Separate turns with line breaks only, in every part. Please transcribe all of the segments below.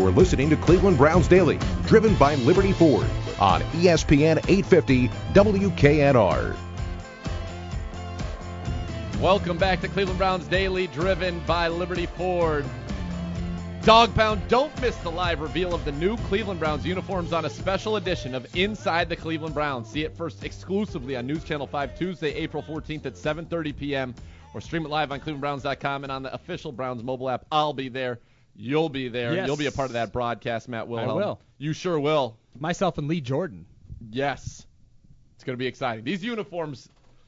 You're listening to Cleveland Browns Daily, driven by Liberty Ford on ESPN 850 WKNR.
Welcome back to Cleveland Browns Daily, driven by Liberty Ford. Dog Pound, don't miss the live reveal of the new Cleveland Browns uniforms on a special edition of Inside the Cleveland Browns. See it first exclusively on News Channel 5 Tuesday, April 14th at 7:30 p.m. or stream it live on clevelandbrowns.com and on the official Browns mobile app. I'll be there. You'll be there.
Yes.
You'll be a part of that broadcast, Matt Wilhelm.
I will.
You sure will.
Myself and Lee Jordan.
Yes. It's going to be exciting. These uniforms,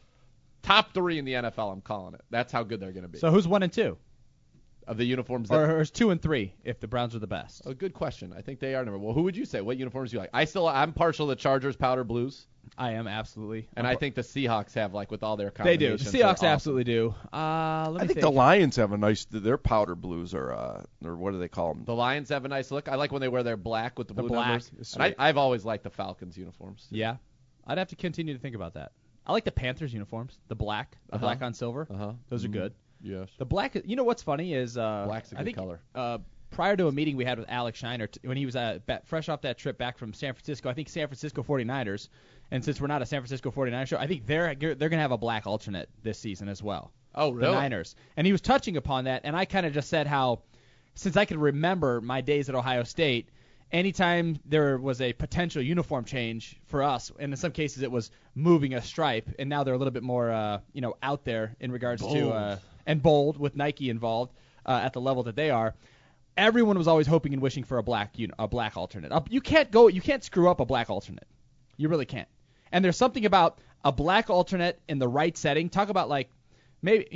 top 3 in the NFL, I'm calling it. That's how good they're going to be.
So who's 1 and 2?
Of the uniforms
Or is 2 and 3 if the Browns are the best?
A good question. I think they are number. Well, who would you say? What uniforms do you like? I'm partial to Chargers powder blues.
I am, absolutely.
And I think the Seahawks have, like, with all their
They do.
combinations.
The Seahawks
awesome.
absolutely do.
I think the Lions have a nice, their powder blues or what do they call them?
The Lions have a nice look. I like when they wear their black with the blue
black
numbers.
is
And
sweet.
I've always liked the Falcons uniforms.
Yeah. I'd have to continue to think about that. I like the Panthers uniforms, the black on silver. Those are good.
Yes.
The black, you know what's funny is
Black's a
I
good
think,
color.
Prior to a meeting we had with Alex Shiner when he was fresh off that trip back from San Francisco, I think San Francisco 49ers, and since we're not a San Francisco 49ers show, I think they're going to have a black alternate this season as well.
Oh, really?
The Niners. And he was touching upon that, and I kind of just said how, since I could remember my days at Ohio State, anytime there was a potential uniform change for us, and in some cases it was moving a stripe, and now they're a little bit more out there in regards to and bold with Nike involved at the level that they are. Everyone was always hoping and wishing for a black alternate. You can't screw up a black alternate. You really can't. And there's something about a black alternate in the right setting. Talk about like maybe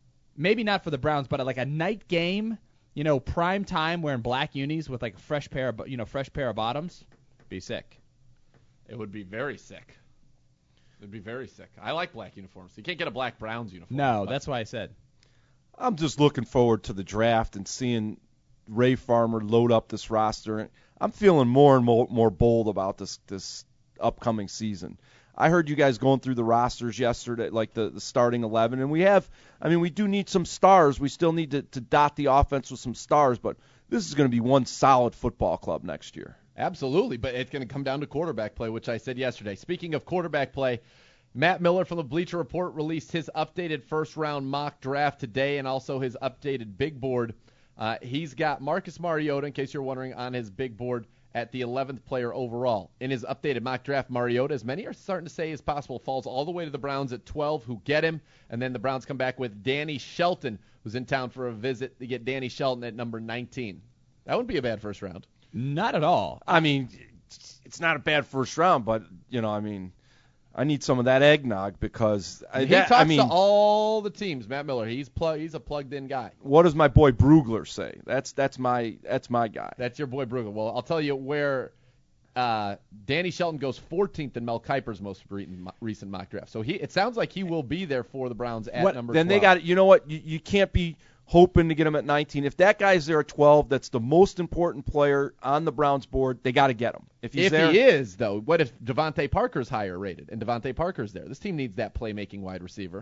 not for the Browns, but like a night game, prime time wearing black unis with like a fresh pair of bottoms. Be sick.
It would be very sick. It'd be very sick. I like black uniforms. You can't get a black Browns uniform.
No, that's why I said.
I'm just looking forward to the draft and seeing Ray Farmer load up this roster. I'm feeling more and more bold about this upcoming season. I heard you guys going through the rosters yesterday, like the starting 11, and we do need some stars. We still need to dot the offense with some stars, but this is going to be one solid football club next year.
Absolutely, but it's going to come down to quarterback play, which I said yesterday. Speaking of quarterback play, Matt Miller from the Bleacher Report released his updated first-round mock draft today and also his updated big board. He's got Marcus Mariota, in case you're wondering, on his big board at the 11th player overall. In his updated mock draft, Mariota, as many are starting to say as possible, falls all the way to the Browns at 12, who get him, and then the Browns come back with Danny Shelton, who's in town for a visit. They get Danny Shelton at number 19. That wouldn't be a bad first round.
Not at all.
I mean, it's not a bad first round, but, I need some of that eggnog because
he talks to all the teams. Matt Miller, he's a plugged-in guy.
What does my boy Brugler say? That's my guy.
That's your boy Brugler. Well, I'll tell you where Danny Shelton goes 14th in Mel Kiper's most recent mock draft. So it sounds like he will be there for the Browns at number 12.
Then they got it. You know what? You can't be hoping to get him at 19. If that guy's there at 12, that's the most important player on the Browns board. They got to get him. If he
is, though, what if Devontae Parker's higher rated and Devontae Parker's there? This team needs that playmaking wide receiver.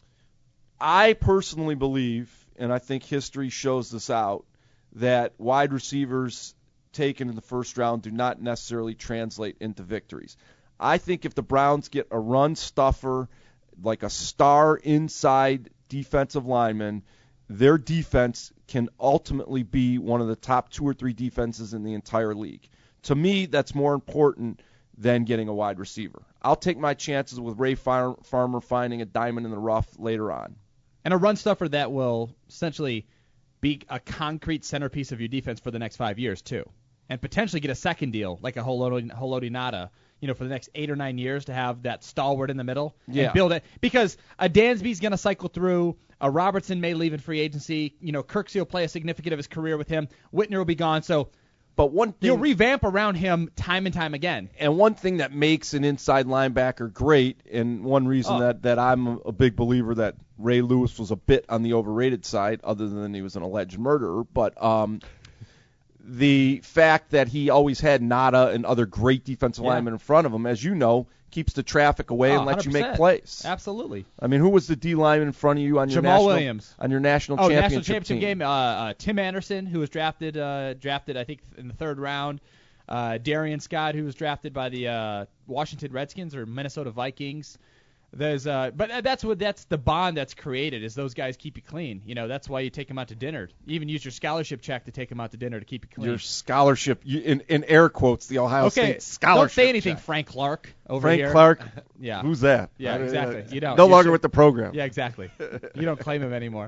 I personally believe, and I think history shows this out, that wide receivers taken in the first round do not necessarily translate into victories. I think if the Browns get a run stuffer, like a star inside defensive lineman, their defense can ultimately be one of the top 2 or 3 defenses in the entire league. To me, that's more important than getting a wide receiver. I'll take my chances with Ray Farmer finding a diamond in the rough later on.
And a run stuffer that will essentially be a concrete centerpiece of your defense for the next 5 years, too. And potentially get a second deal, like a Haloti Ngata, for the next 8 or 9 years to have that stalwart in the middle and build it. Because a Dansby's going to cycle through. A Robertson may leave in free agency. Kirksey will play a significant of his career with him. Whitner will be gone. So,
but one thing,
you'll revamp around him time and time again.
And one thing that makes an inside linebacker great, and one reason that I'm a big believer that Ray Lewis was a bit on the overrated side, other than he was an alleged murderer, but the fact that he always had Nada and other great defensive linemen in front of him, as you know, keeps the traffic away and lets you make
100%.
plays.
Absolutely.
I mean, who was the D lineman in front of you on your
Jamal Williams
national
national
championship
championship
team?
game? Tim Anderson, who was drafted I think in the 3rd round. Darian Scott, who was drafted by the Washington Redskins or Minnesota Vikings. There's but that's the bond that's created is those guys keep you clean. You know, that's why you take them out to dinner. You even use your scholarship check to take them out to dinner to keep you clean.
Your scholarship, in air quotes, the Ohio State scholarship.
Don't say anything,
check.
Frank Clark over
Frank
here.
Clark?
Yeah.
Who's that?
Yeah, exactly. You don't.
No
You
longer
should-
with the program.
Yeah, exactly. You don't claim him anymore.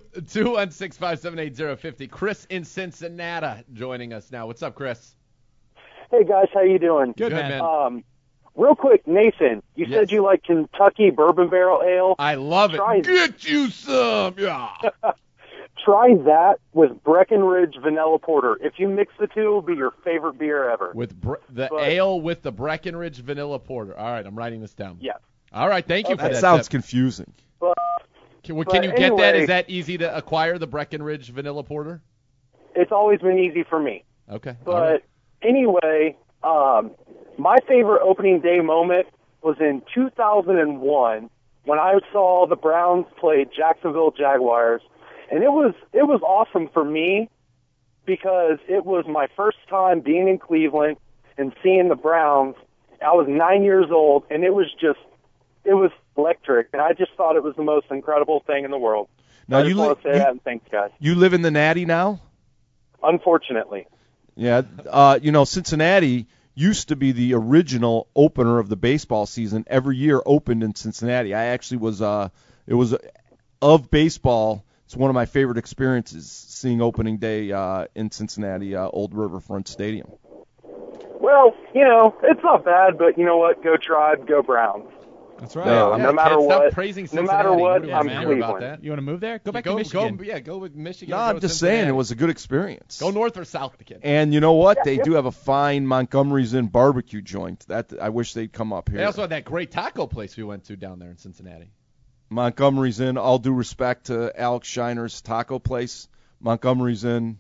216-578-050. Chris in Cincinnati joining us now. What's up, Chris?
Hey guys, how you doing?
Good, man.
Real quick, Nathan, you
Yes.
said you like Kentucky Bourbon Barrel Ale.
I love it.
Try-
Get you some. Yeah.
Try that with Breckenridge Vanilla Porter. If you mix the two, it'll be your favorite beer ever.
With the
But-
ale with the Breckenridge Vanilla Porter. All right, I'm writing this down.
Yeah.
All right, thank you for
That
that.
sounds
tip.
confusing.
But
Can
but
you get that?
anyway-
Is that easy to acquire, the Breckenridge Vanilla Porter?
it's always been easy for me.
Okay.
But
all right.
anyway, my favorite opening day moment was in 2001 when I saw the Browns play Jacksonville Jaguars, and it was awesome for me because it was my first time being in Cleveland and seeing the Browns. I was 9 years old, and it was electric, and I just thought it was the most incredible thing in the world.
Now
I just want to say that, and thanks, guys.
You live in the Natty now?
Unfortunately.
Yeah. Cincinnati used to be the original opener of the baseball season. Every year opened in Cincinnati. I actually was of baseball. It's one of my favorite experiences, seeing opening day in Cincinnati, Old Riverfront Stadium.
Well, it's not bad, but you know what? Go Tribe, go Browns.
That's right.
Yeah.
No matter
kids,
what,
stop praising
no matter
Cincinnati.
what,
do we
I'm
care
Cleveland.
about that?
You want to move there? Go back
go,
to Michigan.
Go with Michigan.
No,
or go
I'm
with
just saying
Cincinnati.
it was a good experience.
Go north or south, the kid.
And you know what? They do have a fine Montgomery's Inn barbecue joint. That I wish they'd come up here.
They also had that great taco place we went to down there in Cincinnati.
Montgomery's Inn. All due respect to Alex Shiner's taco place, Montgomery's Inn.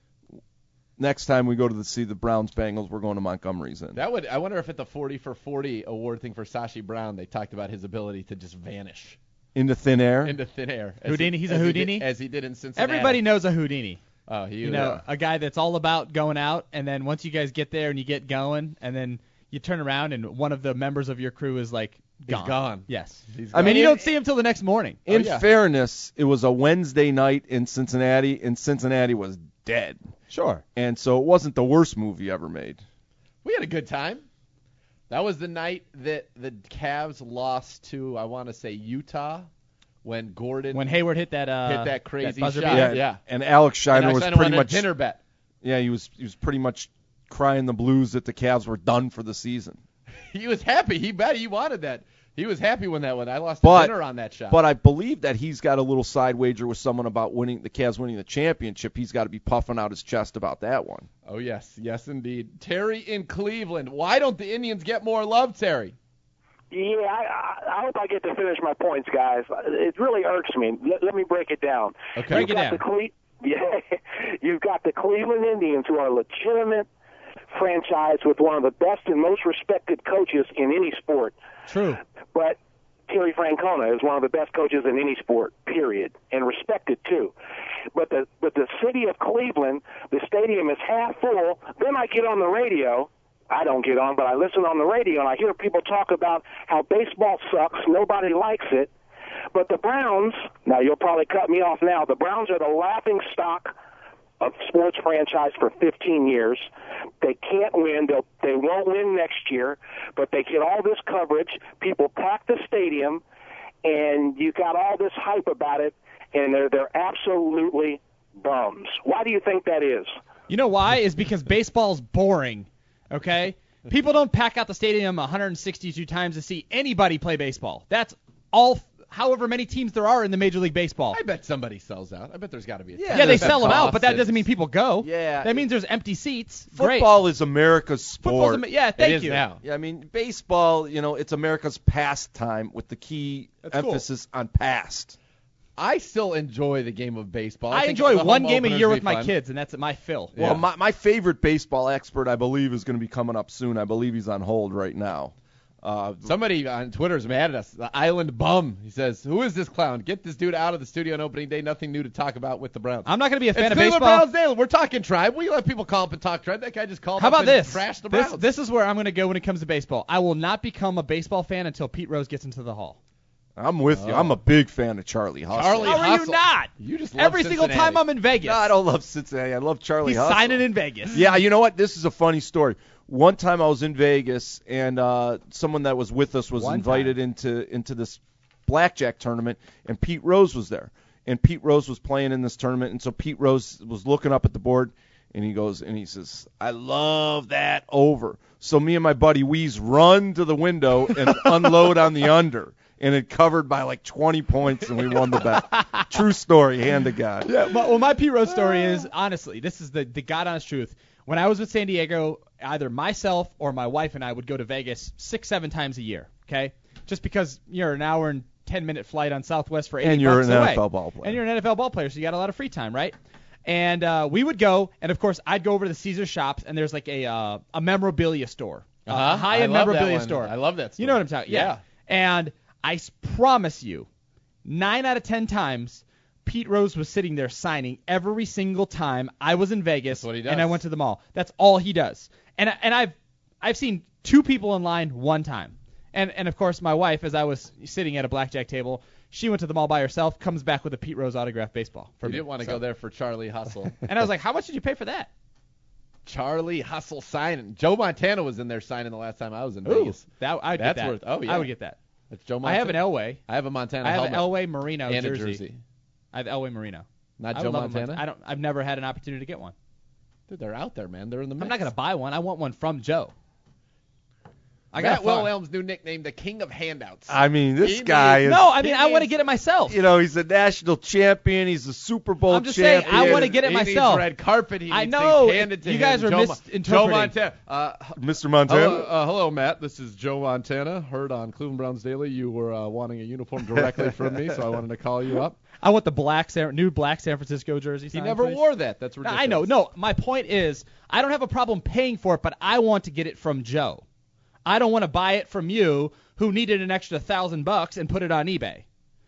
Next time we go to see the Browns Bengals, we're going to Montgomery's Inn.
I wonder if at the 40 for 40 award thing for Sashi Brown, they talked about his ability to just vanish
Into thin air.
into thin air.
Houdini? He's a Houdini?
As he did in Cincinnati.
Everybody knows a Houdini.
Oh,
A guy that's all about going out, and then once you guys get there and you get going, and then you turn around and one of the members of your crew is like gone.
He's gone.
Yes.
He's
I mean,
And you don't see him till the next morning.
In
yeah.
fairness, it was a Wednesday night in Cincinnati, and Cincinnati was dead.
Sure.
And so it wasn't the worst movie ever made.
We had a good time. That was the night that the Cavs lost to, I want to say, Utah, when Gordon
When Hayward hit that
crazy
buzzer
shot.
beater.
Yeah.
And Alex Shiner
And
was
Alexander
pretty
won a
much
dinner bet.
Yeah, he was pretty much crying the blues that the Cavs were done for the season.
He was happy. He bet he wanted that. He was happy when that went. I lost
But-
the dinner on that shot.
But I believe that he's got a little side wager with someone about the Cavs winning the championship. He's got to be puffing out his chest about that one.
Oh, yes. Yes, indeed. Terry in Cleveland. Why don't the Indians get more love, Terry?
Yeah, I hope I get to finish my points, guys. It really irks me. Let me break it down.
Okay.
Break it down.
You've got the Cleveland Indians, who are a legitimate franchise with one of the best and most respected coaches in any sport.
True.
But Terry Francona is one of the best coaches in any sport, period, and respected too. But the city of Cleveland, the stadium is half full. Then I get on the radio. I don't get on, but I listen on the radio, and I hear people talk about how baseball sucks. Nobody likes it. But the Browns, now you'll probably cut me off now, the Browns are the laughing stock of sports franchise for 15 years. They can't win. They won't win next year, but they get all this coverage. People pack the stadium, and you got all this hype about it, and they're absolutely bums. Why do you think that is?
You know why? Is because baseball's boring. Okay? People don't pack out the stadium 162 times to see anybody play baseball. That's all. However many teams there are in the Major League Baseball.
I bet somebody sells out. I bet there's got to be a team.
Yeah, they
that
sell them out, but that
costs
doesn't mean people go.
Yeah.
That means there's empty seats. Great.
Football is America's sport.
Football's yeah,
It
thank
is
you.
now.
Yeah, I mean, baseball, it's America's pastime with the key
That's cool.
emphasis on past.
I still enjoy the game of baseball.
I
think
enjoy
the
one
home
game a
openers
year
be
with my
fun.
kids, and that's my fill.
Yeah.
Well, my favorite baseball expert, I believe, is going to be coming up soon. I believe he's on hold right now.
Somebody on Twitter is mad at us. The Island Bum. He says, "Who is this clown? Get this dude out of the studio on opening day. Nothing new to talk about with the Browns."
I'm not going to be a fan
It's
of
Cleveland
baseball.
Browns Daily. We're talking Tribe. We let people call up and talk Tribe. That guy just called
How
up
about
and
this?
trashed the Browns.
This is where I'm going to go when it comes to baseball. I will not become a baseball fan until Pete Rose gets into the Hall.
I'm with you. I'm a big fan of Charlie Hustle.
Charlie
How are you
Hustle.
not?
You just love
Every single
Cincinnati.
time I'm in Vegas.
No, I don't love Cincinnati. I love Charlie
He's
Hustle.
signing in Vegas.
Yeah, you know what? This is a funny story. One time I was in Vegas, and someone that was with us was invited into this blackjack tournament, and Pete Rose was there. And Pete Rose was playing in this tournament, and so Pete Rose was looking up at the board, and he says, "I love that over." So me and my buddy Weeze run to the window and unload on the under, and it covered by like 20 points, and we won the bet. True story, hand to God.
Yeah, well, my Pete Rose story is, honestly, this is the God-honest truth. When I was with San Diego, either myself or my wife and I would go to Vegas 6-7 times a year, okay? Just because you're an hour and 10-minute flight on Southwest for $80
And you're an
away.
NFL ball player.
And you're an NFL ball player, so you got a lot of free time, right? And we would go, and of course, I'd go over to the Caesar shops, and there's like a memorabilia store, a high-end
I love that
memorabilia
one.
store.
I love that store.
You know what I'm talking?
Yeah.
And I promise you, 9 out of 10 times, Pete Rose was sitting there signing every single time I was in Vegas.
That's what he does.
And I went to the mall. That's all he does. And I've seen 2 people in line one time. And of course, my wife, as I was sitting at a blackjack table, she went to the mall by herself, comes back with a Pete Rose autographed baseball for
You
me.
didn't want to go there for Charlie Hustle.
And I was like, how much did you pay for that?
Charlie Hustle signing. Joe Montana was in there signing the last time I was in Vegas.
I'd get
That's
that.
worth. Oh yeah,
I would get that.
That's Joe
I
Montana.
have an Elway.
I have a Montana
I have an
helmet
Elway Merino
and
jersey.
a jersey.
I have Elway Merino.
Not
I
Joe
would love a
Montana.
I've never had an opportunity to get one.
Dude, they're out there, man. They're in the mix.
I'm not going to buy one. I want one from Joe.
Matt Wilhelm's new nickname, the King of Handouts.
I mean, this
He
guy
needs-
is.
No, I mean, I want to get it myself.
You know, he's a national champion. He's a Super Bowl
I'm just saying,
champion.
I wanna get it
He needs
myself.
red carpet. He
I
needs
know.
things handed to
You
him.
guys are
Joe
misinterpreting.
Montana.
Mr. Montana.
Hello, Matt. This is Joe Montana. Heard on Cleveland Browns Daily you were wanting a uniform directly from me, so I wanted to call you up.
I want the new black San Francisco jersey.
He
signed,
never
please.
wore that. That's ridiculous.
I know. No, my point is, I don't have a problem paying for it, but I want to get it from Joe. I don't want to buy it from you, who needed an extra $1,000 and put it on eBay.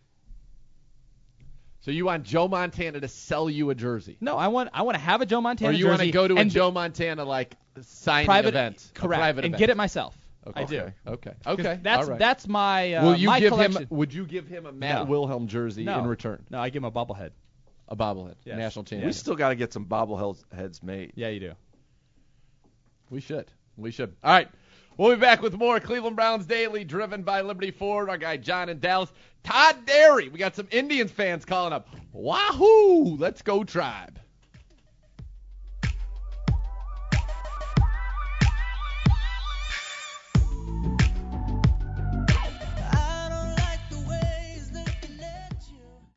So you want Joe Montana to sell you a jersey?
No, I want to have a Joe Montana
Or you
jersey.
want to go to a
and
Joe Montana signing
private
event?
correct,
A private
and
event.
get it myself.
Okay.
I do.
Okay.
'Cause
Okay.
That's
All right.
that's my
Will you
my
give
collection.
him? Would you give him a Matt
No.
Wilhelm jersey
No.
in return?
No, I give him a bobblehead.
A bobblehead.
Yes.
National
Yeah.
champion.
We still got to get some bobbleheads made.
Yeah, you do.
We should. All right. We'll be back with more Cleveland Browns Daily, driven by Liberty Ford. Our guy John in Dallas. Todd Derry. We got some Indians fans calling up. Wahoo! Let's go Tribe.